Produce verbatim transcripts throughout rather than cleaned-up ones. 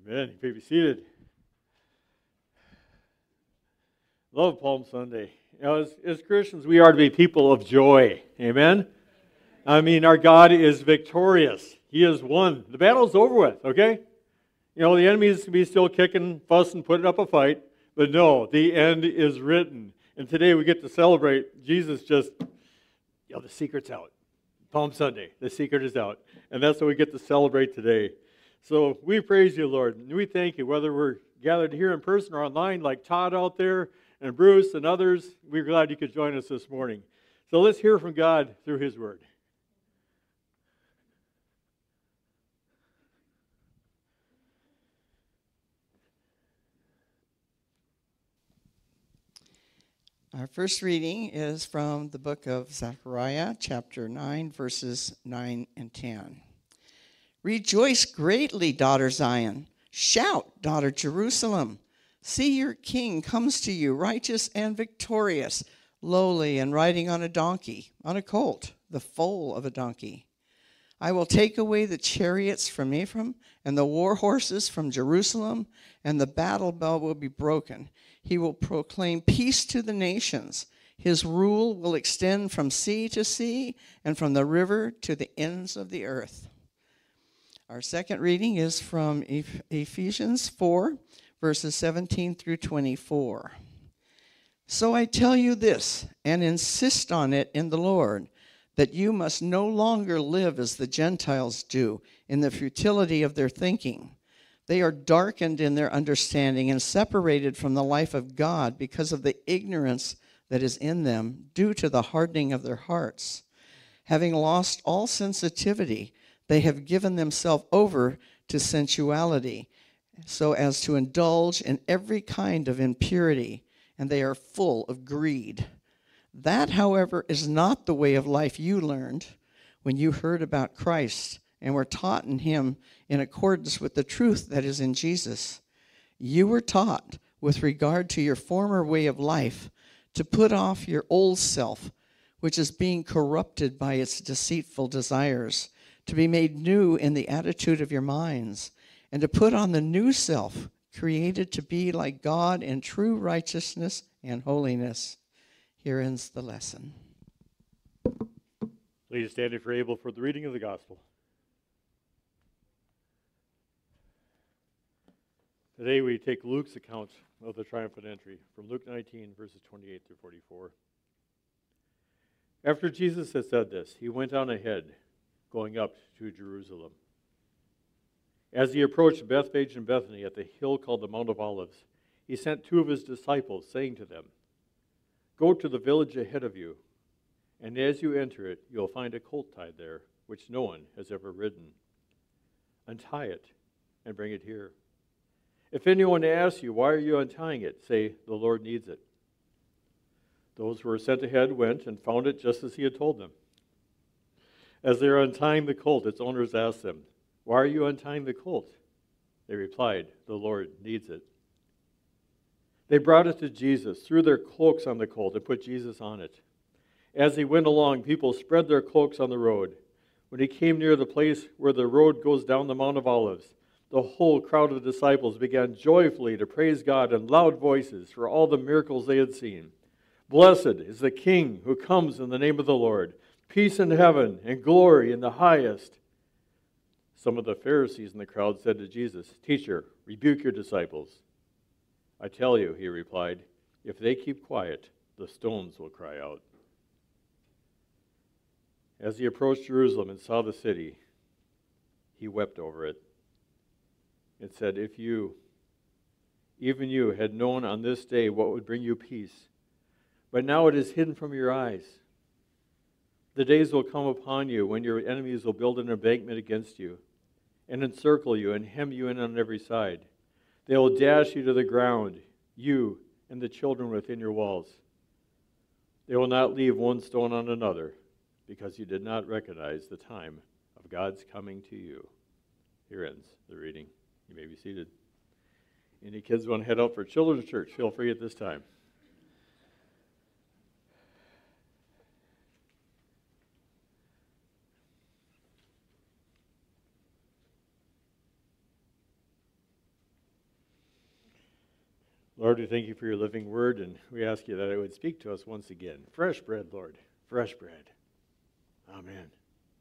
Amen. You may be seated. Love Palm Sunday. You know, as, as Christians, we are to be people of joy. Amen? I mean, our God is victorious. He has won. The battle's over with, okay? You know, the enemies can be still kicking, fussing, putting up a fight, but no, the end is written. And today we get to celebrate Jesus just, you know, the secret's out. Palm Sunday, the secret is out. And that's what we get to celebrate today. So we praise you, Lord, and we thank you, whether we're gathered here in person or online like Todd out there and Bruce and others. We're glad you could join us this morning. So let's hear from God through His Word. Our first reading is from the book of Zechariah, chapter nine, verses nine and ten. Rejoice greatly, daughter Zion. Shout, daughter Jerusalem. See, your king comes to you, righteous and victorious, lowly and riding on a donkey, on a colt, the foal of a donkey. I will take away the chariots from Ephraim and the war horses from Jerusalem, and the battle bell will be broken. He will proclaim peace to the nations. His rule will extend from sea to sea and from the river to the ends of the earth. Our second reading is from Ephesians four, verses seventeen through twenty-four. So I tell you this, and insist on it in the Lord, that you must no longer live as the Gentiles do, in the futility of their thinking. They are darkened in their understanding and separated from the life of God because of the ignorance that is in them due to the hardening of their hearts. Having lost all sensitivity, they have given themselves over to sensuality, so as to indulge in every kind of impurity, and they are full of greed. That, however, is not the way of life you learned when you heard about Christ and were taught in Him in accordance with the truth that is in Jesus. You were taught, with regard to your former way of life, to put off your old self, which is being corrupted by its deceitful desires, to be made new in the attitude of your minds, and to put on the new self, created to be like God in true righteousness and holiness. Here ends the lesson. Please stand if you're able for the reading of the gospel. Today we take Luke's account of the triumphant entry from Luke nineteen, verses twenty-eight through forty-four. After Jesus had said this, he went on ahead, going up to Jerusalem. As he approached Bethphage and Bethany at the hill called the Mount of Olives, he sent two of his disciples, saying to them, "Go to the village ahead of you, and as you enter it, you'll find a colt tied there, which no one has ever ridden. Untie it and bring it here. If anyone asks you, 'Why are you untying it?' say, 'The Lord needs it.'" Those who were sent ahead went and found it just as he had told them. As they were untying the colt, its owners asked them, "Why are you untying the colt?" They replied, "The Lord needs it." They brought it to Jesus, threw their cloaks on the colt, and put Jesus on it. As he went along, people spread their cloaks on the road. When he came near the place where the road goes down the Mount of Olives, the whole crowd of disciples began joyfully to praise God in loud voices for all the miracles they had seen. "Blessed is the King who comes in the name of the Lord. Peace in heaven and glory in the highest." Some of the Pharisees in the crowd said to Jesus, "Teacher, rebuke your disciples." "I tell you," he replied, "if they keep quiet, the stones will cry out." As he approached Jerusalem and saw the city, he wept over it and said, "If you, even you, had known on this day what would bring you peace, but now it is hidden from your eyes. The days will come upon you when your enemies will build an embankment against you and encircle you and hem you in on every side. They will dash you to the ground, you and the children within your walls. They will not leave one stone on another, because you did not recognize the time of God's coming to you." Here ends the reading. You may be seated. Any kids want to head out for children's church, feel free at this time. Lord, we thank you for your living word, and we ask you that it would speak to us once again. Fresh bread, Lord, fresh bread. Amen.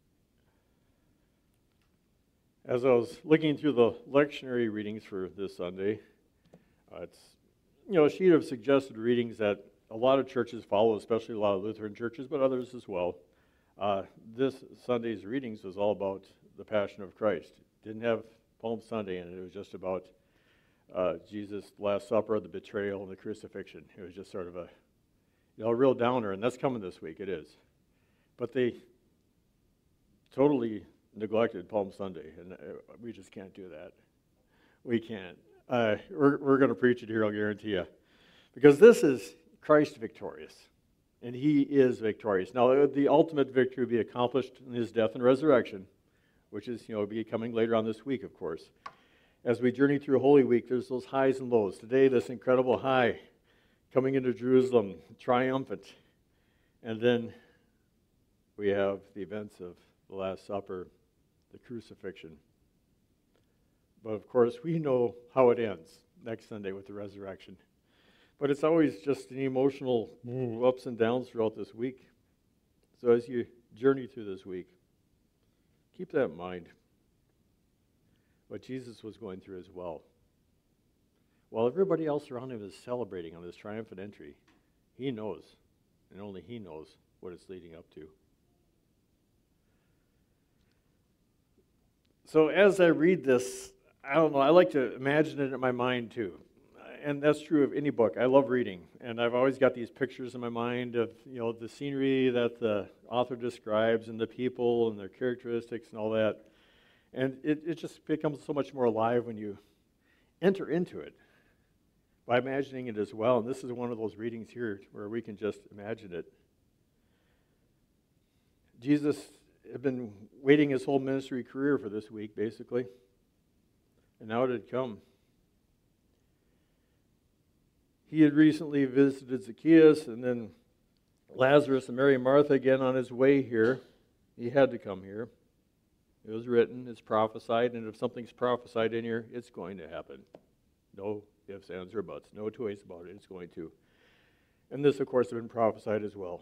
As I was looking through the lectionary readings for this Sunday, uh, it's you know a sheet of suggested readings that a lot of churches follow, especially a lot of Lutheran churches, but others as well. Uh, this Sunday's readings was all about the Passion of Christ. Didn't have Palm Sunday in it. It was just about uh, Jesus' Last Supper, the betrayal, and the crucifixion. It was just sort of a you know a real downer, and that's coming this week. It is, but they totally neglected Palm Sunday, and uh, we just can't do that. We can't. Uh, we're we're going to preach it here, I'll guarantee you, because this is Christ victorious, and he is victorious. Now, the ultimate victory will be accomplished in his death and resurrection, which is, you know, be coming later on this week, of course. As we journey through Holy Week, there's those highs and lows. Today, this incredible high, coming into Jerusalem, triumphant, and then we have the events of the Last Supper, the crucifixion. But of course, we know how it ends next Sunday with the resurrection. But it's always just an emotional ups and downs throughout this week. So as you journey through this week, keep that in mind, what Jesus was going through as well. While everybody else around him is celebrating on this triumphant entry, he knows, and only he knows, what it's leading up to. So as I read this, I don't know, I like to imagine it in my mind too. And that's true of any book. I love reading, and I've always got these pictures in my mind of, you know, the scenery that the author describes and the people and their characteristics and all that. And it, it just becomes so much more alive when you enter into it by imagining it as well. And this is one of those readings here where we can just imagine it. Jesus had been waiting his whole ministry career for this week, basically. And now it had come. He had recently visited Zacchaeus, and then Lazarus and Mary and Martha again on his way here. He had to come here. It was written, it's prophesied, and if something's prophesied in here, it's going to happen. No ifs, ands, or buts. No two ways about it. It's going to. And this, of course, had been prophesied as well.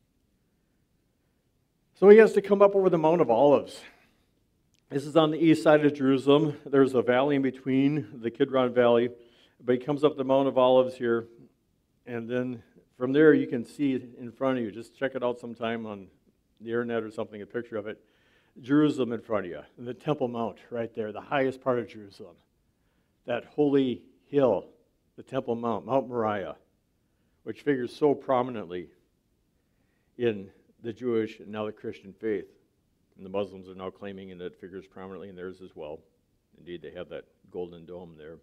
So he has to come up over the Mount of Olives. This is on the east side of Jerusalem. There's a valley in between, the Kidron Valley. But he comes up the Mount of Olives here, and then from there you can see in front of you, just check it out sometime on the internet or something, a picture of it, Jerusalem in front of you, and the Temple Mount right there, the highest part of Jerusalem. That holy hill, the Temple Mount, Mount Moriah, which figures so prominently in the Jewish and now the Christian faith. And the Muslims are now claiming, and it figures prominently in theirs as well. Indeed, they have that golden dome there.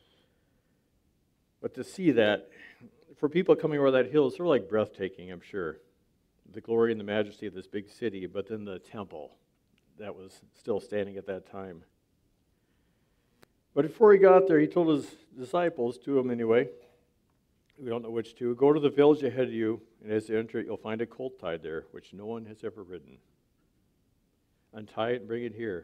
But to see that, for people coming over that hill, it's sort of like breathtaking, I'm sure. The glory and the majesty of this big city, but then the temple that was still standing at that time. But before he got there, he told his disciples, two of them anyway, we don't know which two, go to the village ahead of you, and as you enter it, you'll find a colt tied there, which no one has ever ridden. Untie it and bring it here.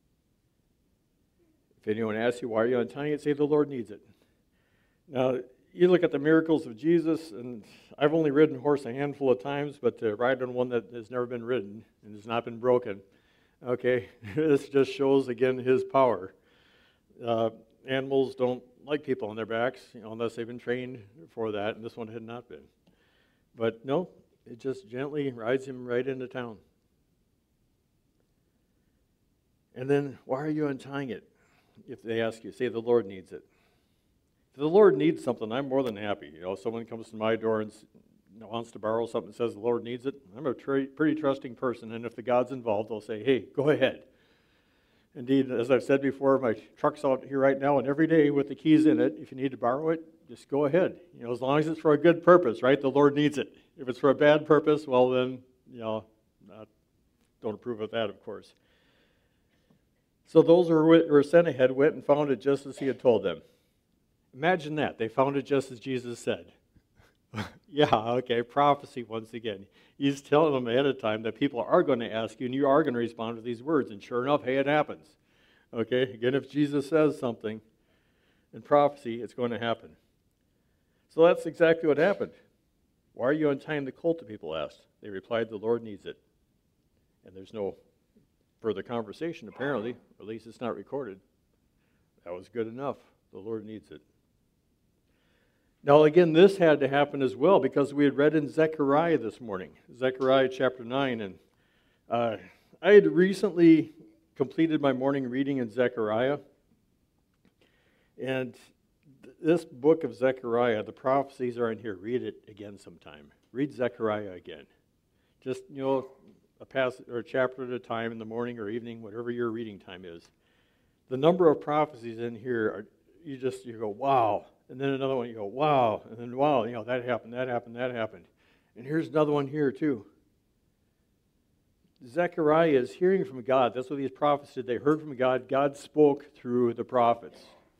If anyone asks you, why are you untying it, say the Lord needs it. Now, you look at the miracles of Jesus, and I've only ridden a horse a handful of times, but to ride on one that has never been ridden and has not been broken, okay, this just shows, again, his power. Uh, animals don't like people on their backs, you know, unless they've been trained for that, and this one had not been. But no, it just gently rides him right into town. And then, why are you untying it? If they ask you, say the Lord needs it. If the Lord needs something, I'm more than happy. You know, if someone comes to my door and wants to borrow something and says the Lord needs it, I'm a tr- pretty trusting person, and if the God's involved, they'll say, hey, go ahead. Indeed, as I've said before, my truck's out here right now, and every day with the keys in it, if you need to borrow it, just go ahead. You know, as long as it's for a good purpose, right? The Lord needs it. If it's for a bad purpose, well then, you know, not, don't approve of that, of course. So those who were sent ahead went and found it just as he had told them. Imagine that. They found it just as Jesus said. Yeah, okay, prophecy once again. He's telling them ahead of time that people are going to ask you, and you are going to respond to these words. And sure enough, hey, it happens. Okay, again, if Jesus says something in prophecy, it's going to happen. So that's exactly what happened. Why are you untying the colt, the people asked. They replied, the Lord needs it. And there's no further conversation, apparently. At least it's not recorded. That was good enough. The Lord needs it. Now, again, this had to happen as well because we had read in Zechariah this morning, Zechariah chapter nine. And uh, I had recently completed my morning reading in Zechariah. And th- this book of Zechariah, the prophecies are in here. Read it again sometime. Read Zechariah again. Just, you know, a passage or a chapter at a time in the morning or evening, whatever your reading time is. The number of prophecies in here, are, you just, you go, wow. And then another one, you go, wow. And then, wow, you know, that happened, that happened, that happened. And here's another one here, too. Zechariah is hearing from God. That's what these prophets did. They heard from God. God spoke through the prophets.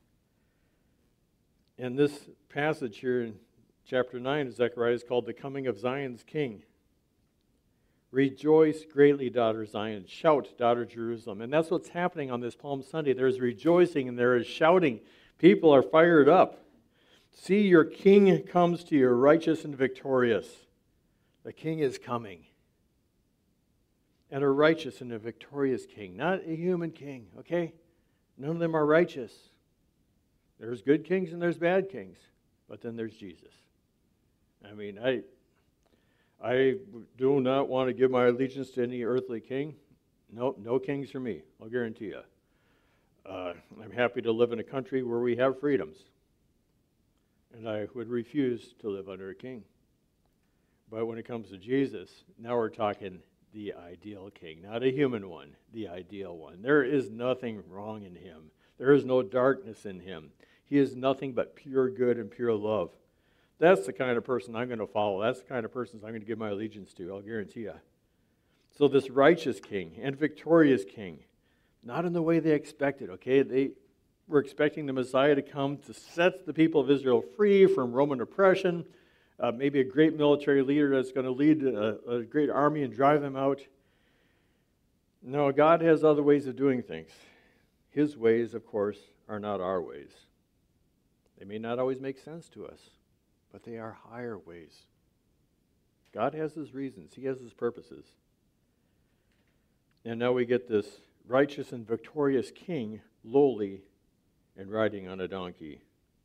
And this passage here in chapter nine of Zechariah is called The Coming of Zion's King. Rejoice greatly, daughter Zion. Shout, daughter Jerusalem. And that's what's happening on this Palm Sunday. There's rejoicing and there is shouting. People are fired up. See, your king comes to you, righteous and victorious. The king is coming. And a righteous and a victorious king, not a human king, okay? None of them are righteous. There's good kings and there's bad kings, but then there's Jesus. I mean, I I do not want to give my allegiance to any earthly king. No, no kings for me, I'll guarantee you. Uh, I'm happy to live in a country where we have freedoms, and I would refuse to live under a king. But when it comes to Jesus, now we're talking the ideal king, not a human one, the ideal one. There is nothing wrong in him. There is no darkness in him. He is nothing but pure good and pure love. That's the kind of person I'm going to follow. That's the kind of person I'm going to give my allegiance to, I'll guarantee you. So this righteous king and victorious king, not in the way they expected, okay? They were expecting the Messiah to come to set the people of Israel free from Roman oppression, uh, maybe a great military leader that's going to lead a, a great army and drive them out. No, God has other ways of doing things. His ways, of course, are not our ways. They may not always make sense to us, but they are higher ways. God has his reasons. He has his purposes. And now we get this righteous and victorious king, lowly and riding on a donkey.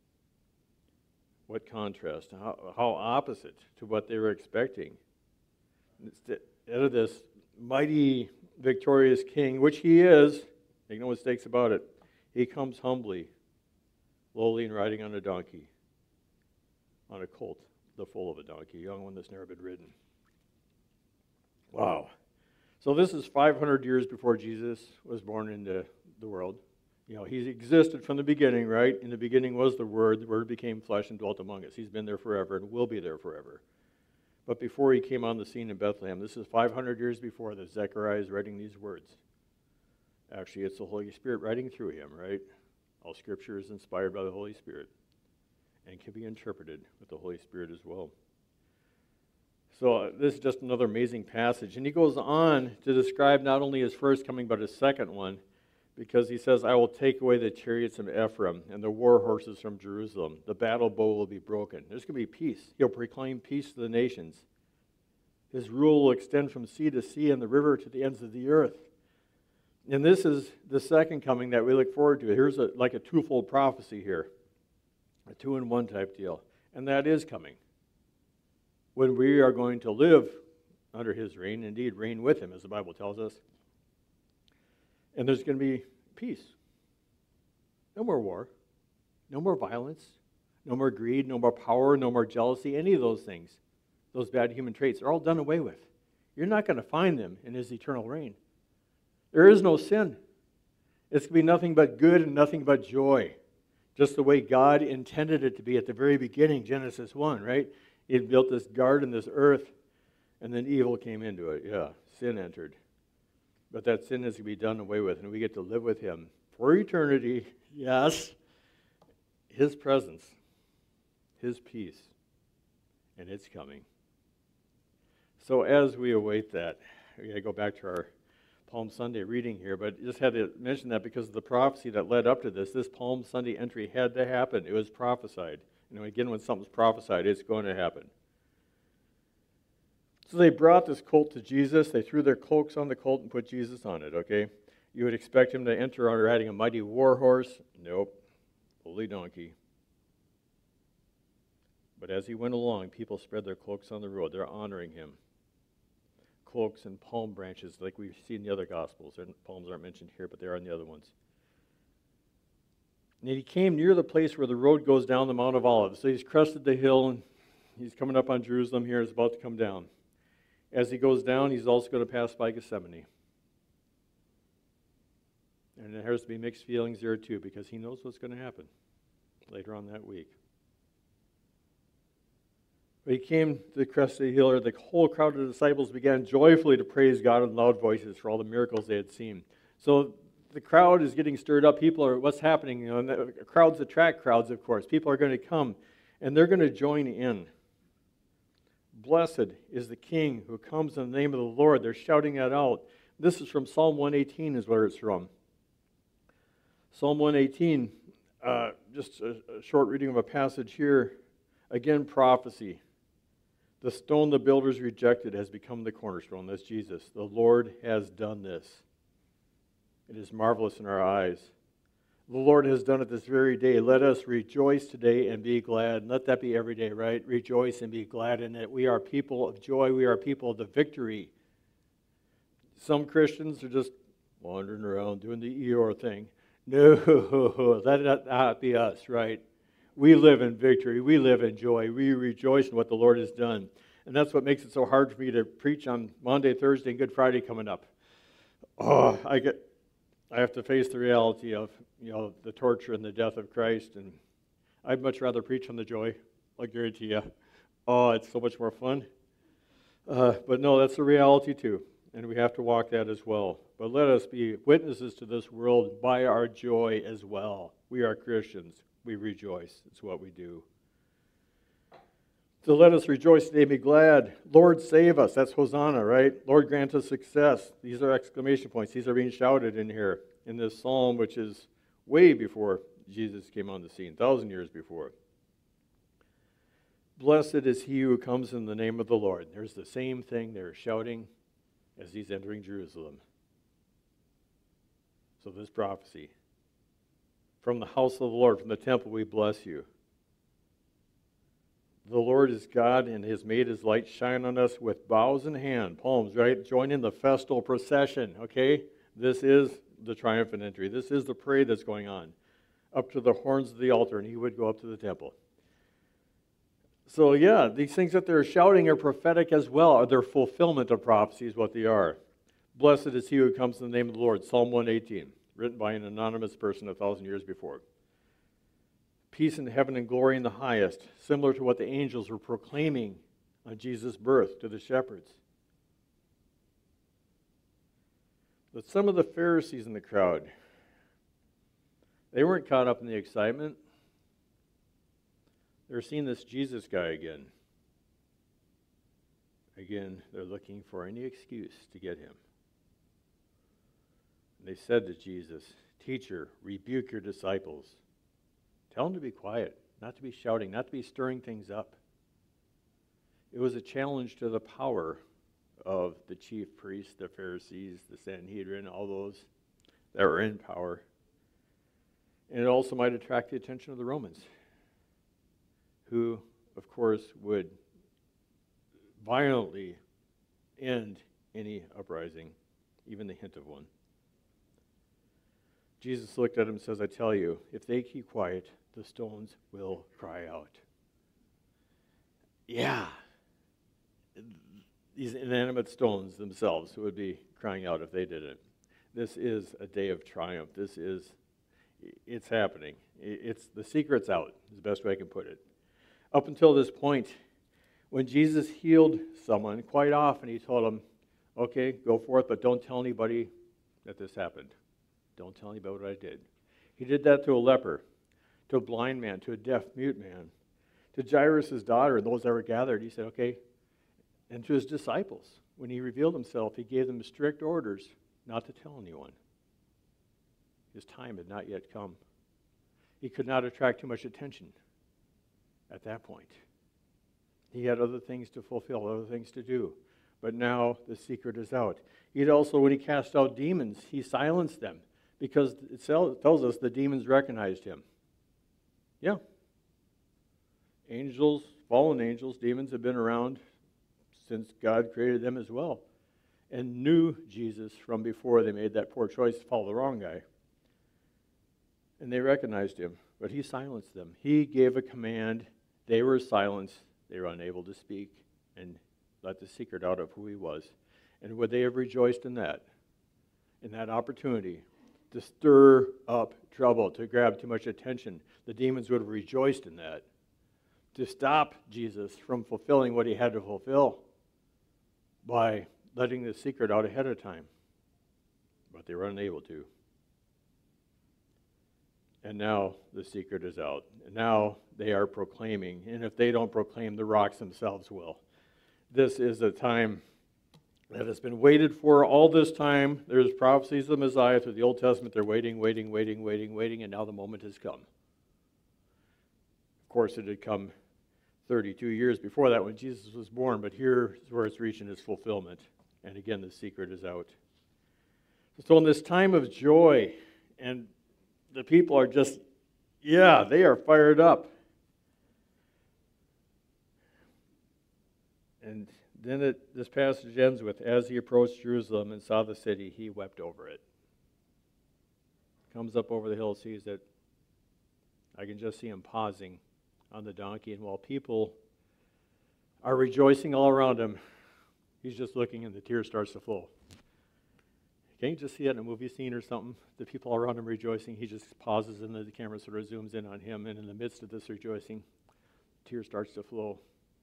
What contrast, how, how opposite to what they were expecting. Instead of this mighty, victorious king, which he is, make no mistakes about it, he comes humbly, lowly and riding on a donkey, on a colt, the foal of a donkey, a young one that's never been ridden. Wow. So this is five hundred years before Jesus was born into the world. You know, he existed from the beginning, right? In the beginning was the Word. The Word became flesh and dwelt among us. He's been there forever and will be there forever. But before he came on the scene in Bethlehem, this is five hundred years before that Zechariah is writing these words. Actually, it's the Holy Spirit writing through him, right? All Scripture is inspired by the Holy Spirit and can be interpreted with the Holy Spirit as well. So uh, this is just another amazing passage. And he goes on to describe not only his first coming, but his second one, because he says, I will take away the chariots of Ephraim and the war horses from Jerusalem. The battle bow will be broken. There's going to be peace. He'll proclaim peace to the nations. His rule will extend from sea to sea and the river to the ends of the earth. And this is the second coming that we look forward to. Here's a, like a twofold prophecy here, a two-in-one type deal. And that is coming, when we are going to live under his reign, indeed reign with him, as the Bible tells us. And there's going to be peace. No more war. No more violence. No more greed. No more power. No more jealousy. Any of those things, those bad human traits, are all done away with. You're not going to find them in his eternal reign. There is no sin. It's going to be nothing but good and nothing but joy. Just the way God intended it to be at the very beginning, Genesis one, right? He had built this garden, this earth, and then evil came into it. Yeah, sin entered. But that sin is to be done away with, and we get to live with him for eternity. Yes, his presence, his peace, and it's coming. So as we await that, we got to go back to our Palm Sunday reading here, but just had to mention that because of the prophecy that led up to this. This Palm Sunday entry had to happen. It was prophesied. You know, again, when something's prophesied, it's going to happen. So they brought this colt to Jesus. They threw their cloaks on the colt and put Jesus on it, okay? You would expect him to enter riding a mighty war horse. Nope. Holy donkey. But as he went along, people spread their cloaks on the road. They're honoring him. Cloaks and palm branches, like we see in the other Gospels. Palms aren't mentioned here, but they are in the other ones. And he came near the place where the road goes down the Mount of Olives. So he's crested the hill, and he's coming up on Jerusalem here. He's about to come down. As he goes down, he's also going to pass by Gethsemane. And there has to be mixed feelings there too, because he knows what's going to happen later on that week. But he came to the crest of the hill, and the whole crowd of disciples began joyfully to praise God in loud voices for all the miracles they had seen. So the crowd is getting stirred up. People are, what's happening? You know, and the crowds attract crowds, of course. People are going to come, and they're going to join in. Blessed is the King who comes in the name of the Lord. They're shouting that out. This is from Psalm one eighteen is where it's from. Psalm one eighteen, uh, just a, a short reading of a passage here. Again, prophecy. The stone the builders rejected has become the cornerstone. That's Jesus. The Lord has done this. It is marvelous in our eyes. The Lord has done it this very day. Let us rejoice today and be glad. And let that be every day, right? Rejoice and be glad in it. We are people of joy. We are people of the victory. Some Christians are just wandering around doing the Eeyore thing. No, that not be us, right? We live in victory. We live in joy. We rejoice in what the Lord has done. And that's what makes it so hard for me to preach on Monday, Thursday, and Good Friday coming up. Oh, I get, I have to face the reality of, you know, the torture and the death of Christ. And I'd much rather preach on the joy, I guarantee you. Oh, it's so much more fun. Uh, but no, that's the reality too. And we have to walk that as well. But let us be witnesses to this world by our joy as well. We are Christians. We rejoice. It's what we do. So let us rejoice today and be glad. Lord, save us. That's Hosanna, right? Lord, grant us success. These are exclamation points. These are being shouted in here in this psalm, which is way before Jesus came on the scene, a thousand years before. Blessed is he who comes in the name of the Lord. There's the same thing they're shouting as he's entering Jerusalem. So this prophecy. From the house of the Lord, from the temple, we bless you. The Lord is God and has made his light shine on us with boughs in hand, palms, right? Join in the festal procession, okay? This is the triumphant entry. This is the parade that's going on up to the horns of the altar, and he would go up to the temple. So yeah, these things that they're shouting are prophetic as well, or their fulfillment of prophecy is what they are. Blessed is he who comes in the name of the Lord, Psalm one eighteen, written by an anonymous person a thousand years before. Peace in heaven and glory in the highest, similar to what the angels were proclaiming on Jesus' birth to the shepherds. But some of the Pharisees in the crowd, they weren't caught up in the excitement. They're seeing this Jesus guy again. Again, they're looking for any excuse to get him. And they said to Jesus, "Teacher, rebuke your disciples. Tell them to be quiet, not to be shouting, not to be stirring things up." It was a challenge to the power of the chief priests, the Pharisees, the Sanhedrin, all those that were in power. And it also might attract the attention of the Romans, who, of course, would violently end any uprising, even the hint of one. Jesus looked at him and says, "I tell you, if they keep quiet, the stones will cry out." Yeah. These inanimate stones themselves would be crying out if they did it. This is a day of triumph. This is, it's happening. It's, the secret's out, is the best way I can put it. Up until this point, when Jesus healed someone, quite often he told them, "Okay, go forth, but don't tell anybody that this happened. Don't tell anybody what I did." He did that to a leper, to a blind man, to a deaf, mute man, to Jairus' daughter, and those that were gathered. He said, okay, and to his disciples. When he revealed himself, he gave them strict orders not to tell anyone. His time had not yet come. He could not attract too much attention. at that point. He had other things to fulfill, other things to do. But now the secret is out. He also, when he cast out demons, he silenced them because it tells us the demons recognized him. Yeah. Angels, fallen angels, demons have been around since God created them as well, and knew Jesus from before they made that poor choice to follow the wrong guy. And they recognized him, but he silenced them. He gave a command. They were silenced. They were unable to speak and let the secret out of who he was. And would they have rejoiced in that, in that opportunity to stir up trouble, to grab too much attention? The demons would have rejoiced in that, to stop Jesus from fulfilling what he had to fulfill by letting the secret out ahead of time. But they were unable to. And now the secret is out. And now they are proclaiming. And if they don't proclaim, the rocks themselves will. This is a time that has been waited for all this time. There's prophecies of the Messiah through the Old Testament. They're waiting, waiting, waiting, waiting, waiting, and now the moment has come. Of course, it had come thirty-two years before that when Jesus was born, but here is where it's reaching its fulfillment. And again, the secret is out. So in this time of joy, and the people are just, yeah, they are fired up. And then it, this passage ends with, as he approached Jerusalem and saw the city, he wept over it. Comes up over the hill, sees it. I can just see him pausing on the donkey, and while people are rejoicing all around him, he's just looking and the tear starts to flow. Can't you just see that in a movie scene or something? The people around him rejoicing, he just pauses and the camera sort of zooms in on him, and in the midst of this rejoicing, tear starts to flow.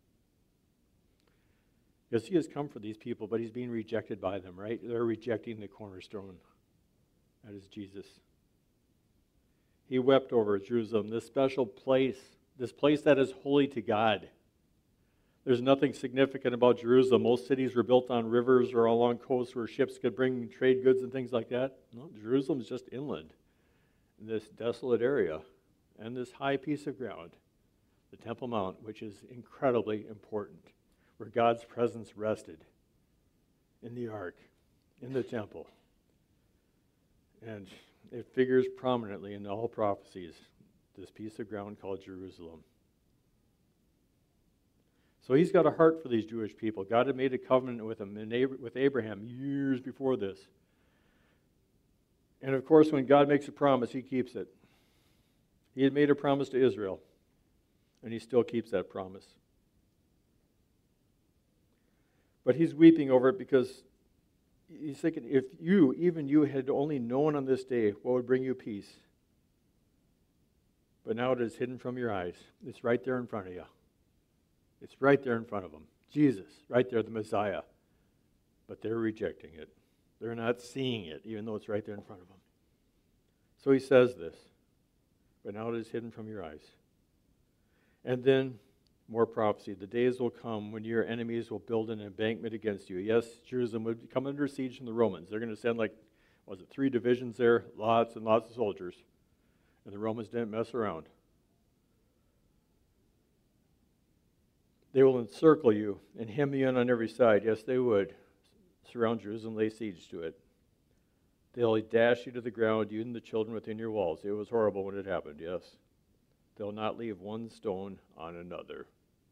Because he has come for these people, but he's being rejected by them, right? They're rejecting the cornerstone. That is Jesus. He wept over Jerusalem, this special place, this place that is holy to God. There's nothing significant about Jerusalem. Most cities were built on rivers or along coasts where ships could bring trade goods and things like that. No, Jerusalem is just inland, in this desolate area, and this high piece of ground, the Temple Mount, which is incredibly important, where God's presence rested in the ark, in the temple. And it figures prominently in all prophecies, this piece of ground called Jerusalem. So he's got a heart for these Jewish people. God had made a covenant with him, with Abraham, years before this. And of course, when God makes a promise, he keeps it. He had made a promise to Israel, and he still keeps that promise. But he's weeping over it because he's thinking, if you, even you, had only known on this day what would bring you peace. But now it is hidden from your eyes. It's right there in front of you. It's right there in front of them. Jesus, right there, the Messiah. But they're rejecting it. They're not seeing it, even though it's right there in front of them. So he says this, but now it is hidden from your eyes. And then more prophecy. The days will come when your enemies will build an embankment against you. Yes, Jerusalem would come under siege from the Romans. They're going to send like, was it three divisions there? Lots and lots of soldiers. And the Romans didn't mess around. They will encircle you and hem you in on every side. Yes, they would. Surround Jerusalem, lay siege to it. They'll dash you to the ground, you and the children within your walls. It was horrible when it happened, yes. They'll not leave one stone on another,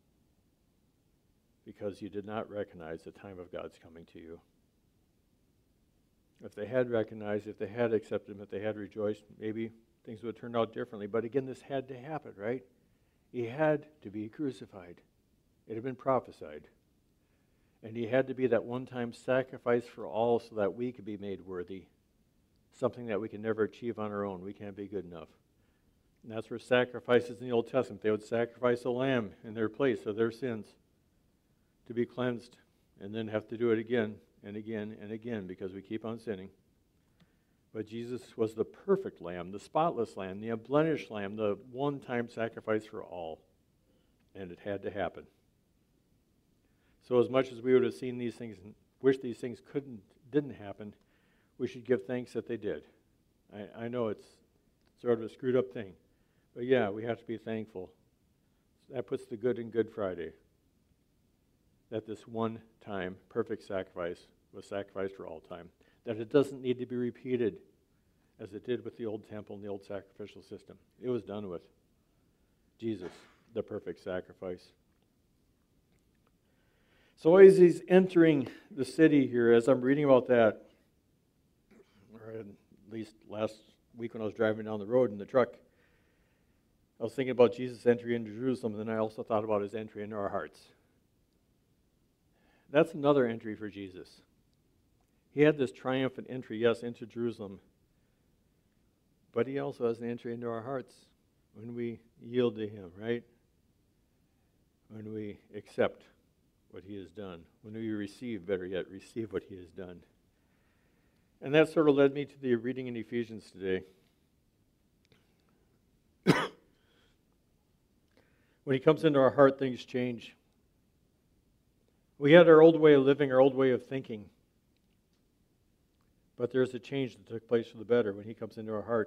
because you did not recognize the time of God's coming to you. If they had recognized, if they had accepted him, if they had rejoiced, maybe things would have turned out differently. But again, this had to happen, right? He had to be crucified. It had been prophesied. And he had to be that one-time sacrifice for all so that we could be made worthy. Something that we can never achieve on our own. We can't be good enough. And that's where sacrifices in the Old Testament, they would sacrifice a lamb in their place of their sins to be cleansed, and then have to do it again and again and again because we keep on sinning. But Jesus was the perfect lamb, the spotless lamb, the unblemished lamb, the one-time sacrifice for all. And it had to happen. So as much as we would have seen these things and wish these things couldn't, didn't happen, we should give thanks that they did. I, I know it's sort of a screwed up thing. But yeah, we have to be thankful. That puts the good in Good Friday. That this one time perfect sacrifice was sacrificed for all time. That it doesn't need to be repeated as it did with the old temple and the old sacrificial system. It was done with. Jesus, the perfect sacrifice. So as he's entering the city here, as I'm reading about that, or at least last week when I was driving down the road in the truck, I was thinking about Jesus' entry into Jerusalem, and then I also thought about his entry into our hearts. That's another entry for Jesus. He had this triumphant entry, yes, into Jerusalem, but he also has an entry into our hearts when we yield to him, right? When we accept what he has done. When we receive, better yet, receive what he has done. And that sort of led me to the reading in Ephesians today. When he comes into our heart, things change. We had our old way of living, our old way of thinking. But there's a change that took place for the better when he comes into our heart.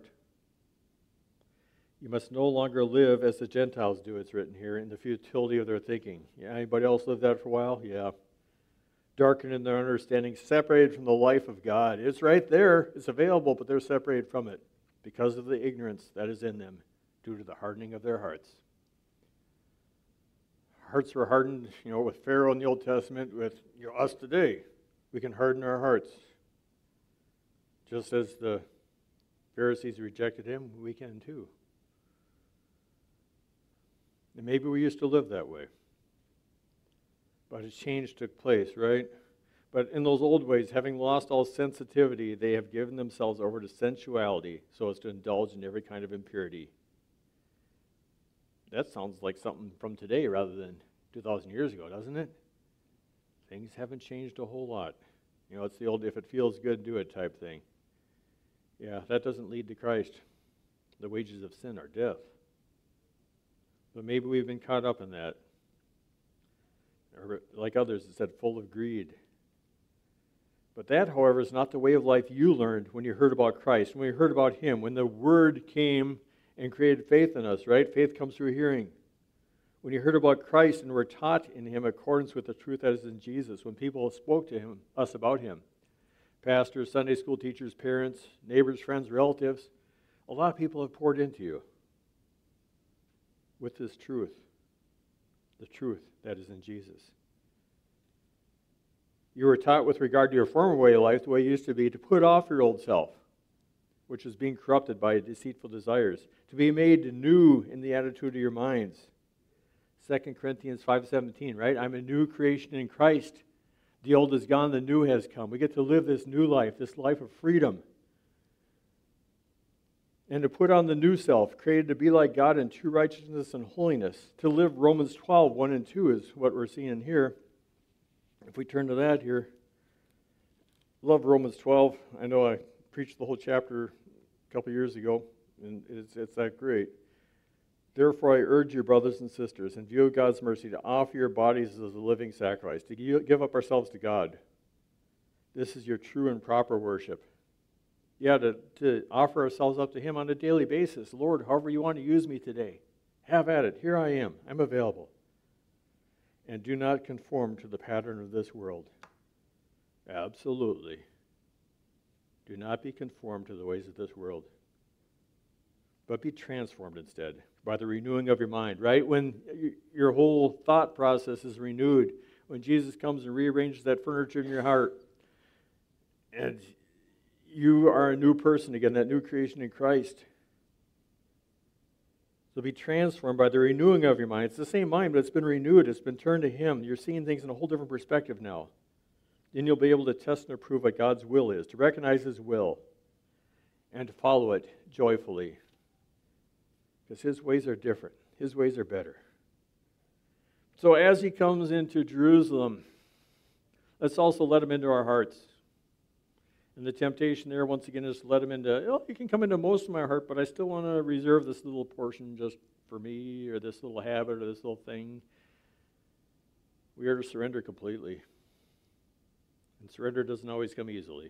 You must no longer live as the Gentiles do, it's written here, in the futility of their thinking. Yeah, anybody else lived that for a while? Yeah. Darkened in their understanding, separated from the life of God. It's right there. It's available, but they're separated from it because of the ignorance that is in them due to the hardening of their hearts. Hearts were hardened, you know, with Pharaoh in the Old Testament, with you know, us today. We can harden our hearts. Just as the Pharisees rejected him, we can too. And maybe we used to live that way. But a change took place, right? But in those old ways, having lost all sensitivity, they have given themselves over to sensuality so as to indulge in every kind of impurity. That sounds like something from today rather than two thousand years ago, doesn't it? Things haven't changed a whole lot. You know, it's the old, if it feels good, do it type thing. Yeah, that doesn't lead to Christ. The wages of sin are death. But maybe we've been caught up in that. Or like others, it said, full of greed. But that, however, is not the way of life you learned when you heard about Christ, when you heard about him, when the Word came and created faith in us, right? Faith comes through hearing. When you heard about Christ and were taught in him accordance with the truth that is in Jesus, when people spoke to him, us about him, pastors, Sunday school teachers, parents, neighbors, friends, relatives, a lot of people have poured into you with this truth, the truth that is in Jesus. You were taught with regard to your former way of life, the way it used to be, to put off your old self, which is being corrupted by deceitful desires, to be made new in the attitude of your minds. Second Corinthians five seventeen, right? I'm a new creation in Christ. The old is gone, the new has come. We get to live this new life, this life of freedom. And to put on the new self, created to be like God in true righteousness and holiness. To live Romans twelve, one and two is what we're seeing here. If we turn to that here, love Romans twelve. I know I preached the whole chapter a couple years ago, and it's, it's that great. Therefore I urge you, brothers and sisters, in view of God's mercy, to offer your bodies as a living sacrifice, to give up ourselves to God. This is your true and proper worship. Yeah, to, to offer ourselves up to him on a daily basis. Lord, however you want to use me today, have at it. Here I am. I'm available. And do not conform to the pattern of this world. Absolutely. Do not be conformed to the ways of this world, but be transformed instead by the renewing of your mind, right? When your whole thought process is renewed, when Jesus comes and rearranges that furniture in your heart, and you are a new person again, that new creation in Christ. So be transformed by the renewing of your mind. It's the same mind, but it's been renewed. It's been turned to him. You're seeing things in a whole different perspective now. Then you'll be able to test and approve what God's will is, to recognize his will, and to follow it joyfully. Because his ways are different. His ways are better. So as he comes into Jerusalem, let's also let him into our hearts. And the temptation there, once again, is to let him into, oh, you can come into most of my heart, but I still want to reserve this little portion just for me, or this little habit, or this little thing. We are to surrender completely. And surrender doesn't always come easily.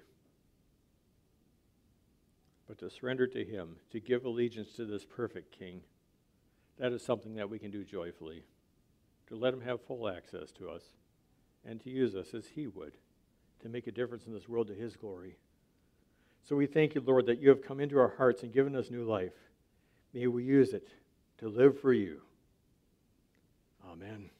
But to surrender to him, to give allegiance to this perfect King, that is something that we can do joyfully, to let him have full access to us and to use us as he would, to make a difference in this world to his glory. So we thank you, Lord, that you have come into our hearts and given us new life. May we use it to live for you. Amen.